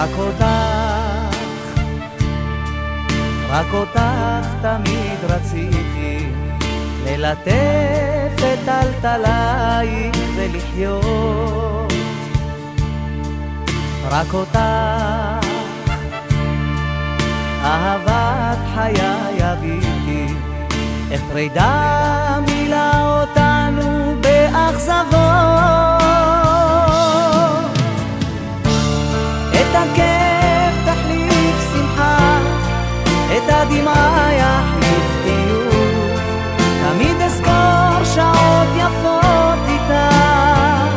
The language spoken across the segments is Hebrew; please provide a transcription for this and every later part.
רק אותך תמיד רציתי, ללטף את טלטלייך ולחיות. רק אותך, אהבת חיי אביתי, איך פרידה מילה אותנו באכזבות. את הכאב תחליף שמחה, את הדמעה יחליף חיוך, תמיד אזכור שעות יפות איתך.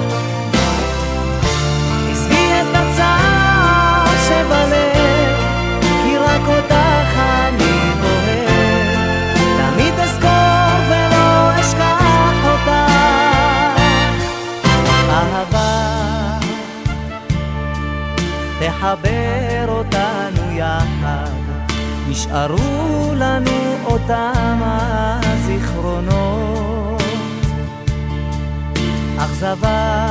עזבי את הצער שבלב, כי רק אותך אני אוהב, תמיד אזכור ולא אשכח אותך. אהבה תחבר אותנו יחד, נשארו לנו אותם הזיכרונות. אכזבה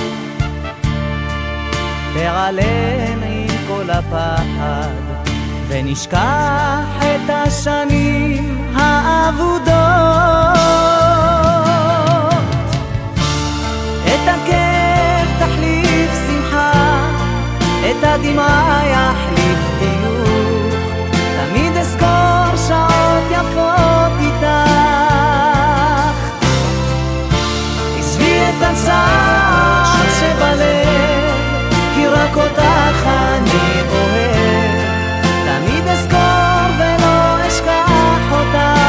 תיעלם עם כל הפחד, ונשכח את השנים האבודות. את הכאב תחליף שמחה, את הדמעה יחליף חיוך, תמיד אזכור שעות יפות איתך. עזבי את הצער שבלב, כי רק אותך אני אוהב, תמיד אזכור ולא אשכח אותך.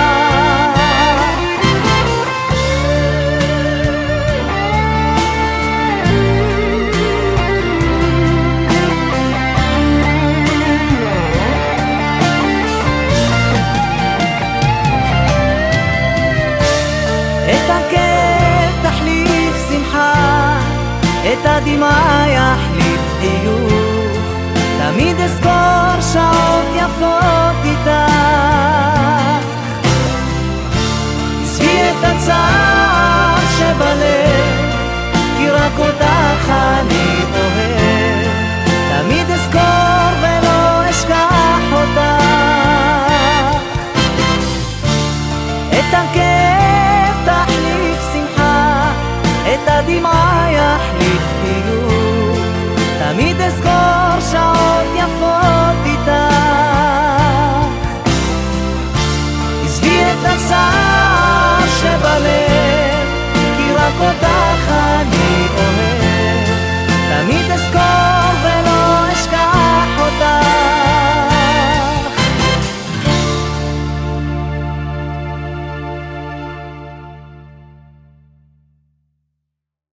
את הכאב תחליף שמחה, את הדמעה יחליף חיוך, תמיד אזכור